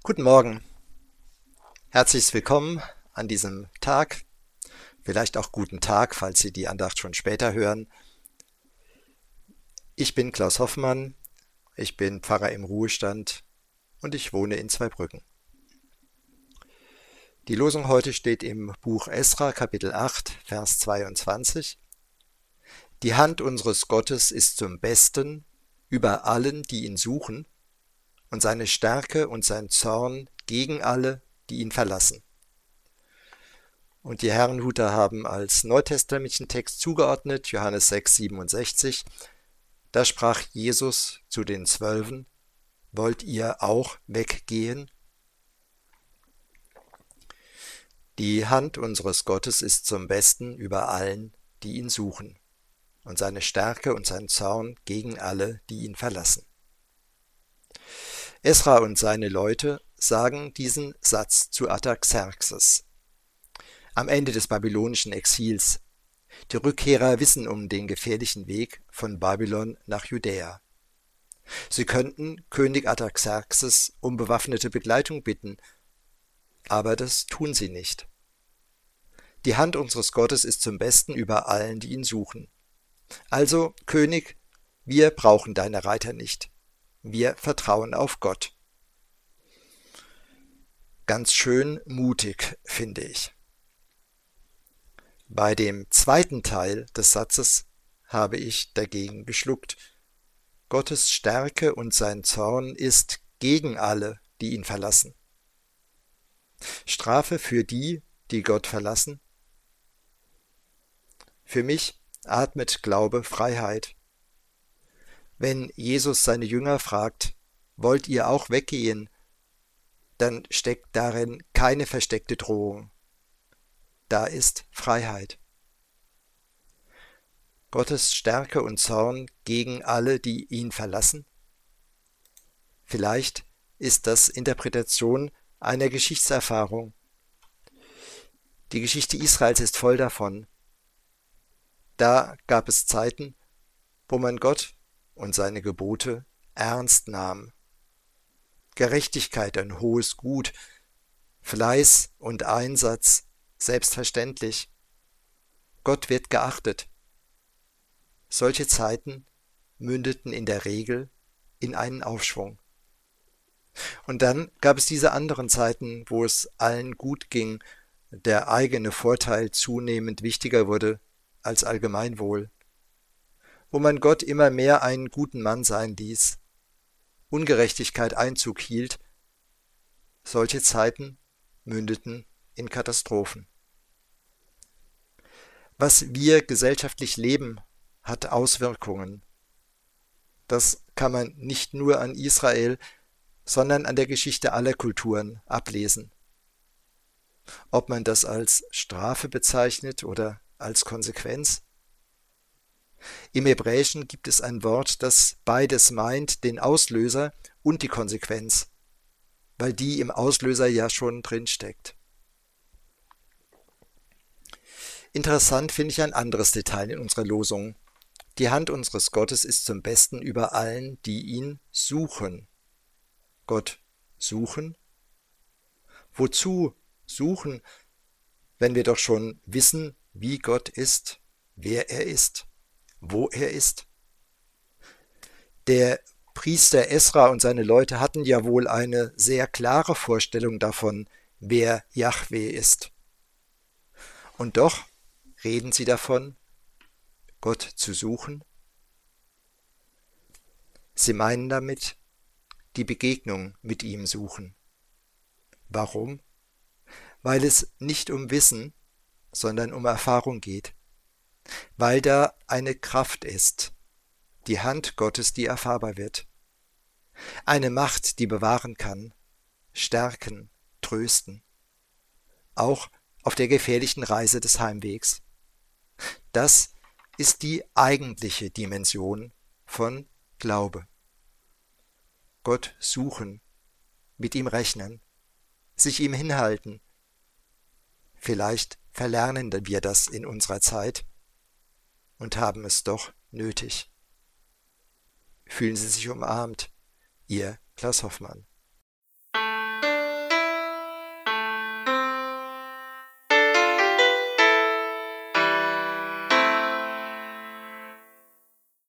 Guten Morgen, herzlich willkommen an diesem Tag, vielleicht auch guten Tag, falls Sie die Andacht schon später hören. Ich bin Klaus Hoffmann, ich bin Pfarrer im Ruhestand und ich wohne in Zweibrücken. Die Losung heute steht im Buch Esra, Kapitel 8, Vers 22. Die Hand unseres Gottes ist zum Besten über allen, die ihn suchen, und seine Stärke und sein Zorn gegen alle, die ihn verlassen. Und die Herrnhuter haben als neutestamentlichen Text zugeordnet, Johannes 6, 67. Da sprach Jesus zu den Zwölfen: Wollt ihr auch weggehen? Die Hand unseres Gottes ist zum Besten über allen, die ihn suchen, und seine Stärke und sein Zorn gegen alle, die ihn verlassen. Esra und seine Leute sagen diesen Satz zu Artaxerxes am Ende des babylonischen Exils. Die Rückkehrer wissen um den gefährlichen Weg von Babylon nach Judäa. Sie könnten König Artaxerxes um bewaffnete Begleitung bitten, aber das tun sie nicht. Die Hand unseres Gottes ist zum Besten über allen, die ihn suchen. Also, König, wir brauchen deine Reiter nicht. Wir vertrauen auf Gott. Ganz schön mutig, finde ich. Bei dem zweiten Teil des Satzes habe ich dagegen geschluckt. Gottes Stärke und sein Zorn ist gegen alle, die ihn verlassen. Strafe für die, die Gott verlassen? Für mich atmet Glaube Freiheit. Wenn Jesus seine Jünger fragt, wollt ihr auch weggehen, dann steckt darin keine versteckte Drohung. Da ist Freiheit. Gottes Stärke und Zorn gegen alle, die ihn verlassen? Vielleicht ist das Interpretation einer Geschichtserfahrung. Die Geschichte Israels ist voll davon. Da gab es Zeiten, wo man Gott und seine Gebote ernst nahm. Gerechtigkeit ein hohes Gut, Fleiß und Einsatz selbstverständlich. Gott wird geachtet. Solche Zeiten mündeten in der Regel in einen Aufschwung. Und dann gab es diese anderen Zeiten, wo es allen gut ging, der eigene Vorteil zunehmend wichtiger wurde als Allgemeinwohl, wo man Gott immer mehr einen guten Mann sein ließ, Ungerechtigkeit Einzug hielt. Solche Zeiten mündeten in Katastrophen. Was wir gesellschaftlich leben, hat Auswirkungen. Das kann man nicht nur an Israel, sondern an der Geschichte aller Kulturen ablesen. Ob man das als Strafe bezeichnet oder als Konsequenz? Im Hebräischen gibt es ein Wort, das beides meint, den Auslöser und die Konsequenz, weil die im Auslöser ja schon drinsteckt. Interessant finde ich ein anderes Detail in unserer Losung. Die Hand unseres Gottes ist zum Besten über allen, die ihn suchen. Gott suchen? Wozu suchen, wenn wir doch schon wissen, wie Gott ist, wer er ist, wo er ist? Der Priester Esra und seine Leute hatten ja wohl eine sehr klare Vorstellung davon, wer Jahwe ist. Und doch reden sie davon, Gott zu suchen? Sie meinen damit die Begegnung mit ihm suchen. Warum? Weil es nicht um Wissen, sondern um Erfahrung geht. Weil da eine Kraft ist, die Hand Gottes, die erfahrbar wird. Eine Macht, die bewahren kann, stärken, trösten. Auch auf der gefährlichen Reise des Heimwegs. Das ist die eigentliche Dimension von Glaube. Gott suchen, mit ihm rechnen, sich ihm hinhalten. Vielleicht verlernen wir das in unserer Zeit und haben es doch nötig. Fühlen Sie sich umarmt, Ihr Klaus Hoffmann.